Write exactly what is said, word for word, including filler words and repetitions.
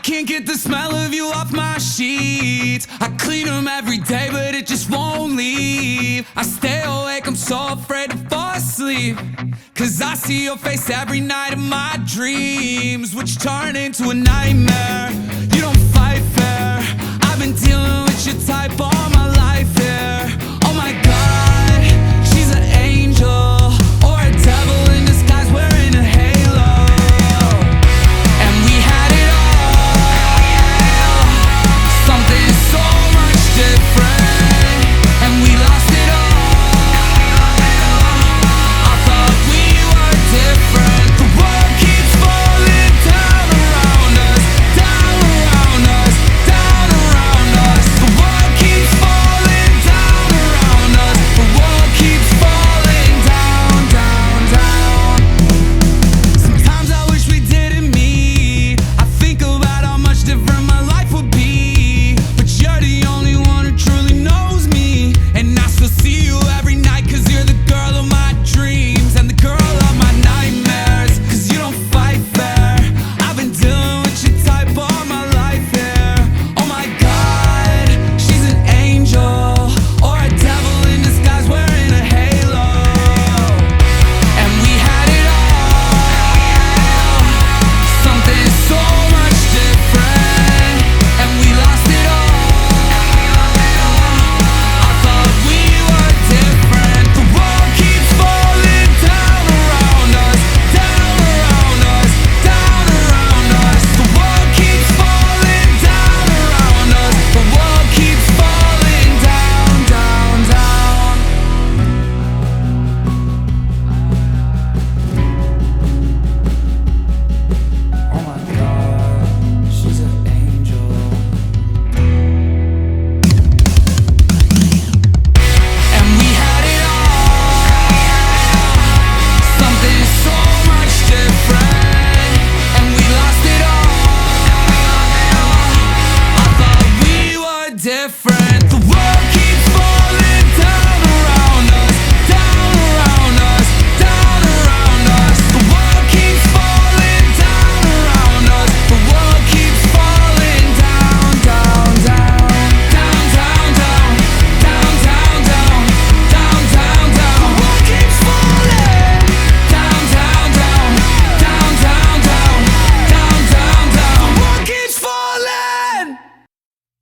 can't get the smell of you off my sheets. I clean them every day, but it just won't leave. I stay awake, I'm so afraid to fall asleep, cause I see your face every night in my dreams, which turn into a nightmare. You don't fight fair, I've been dealing with your type all my life, yeah.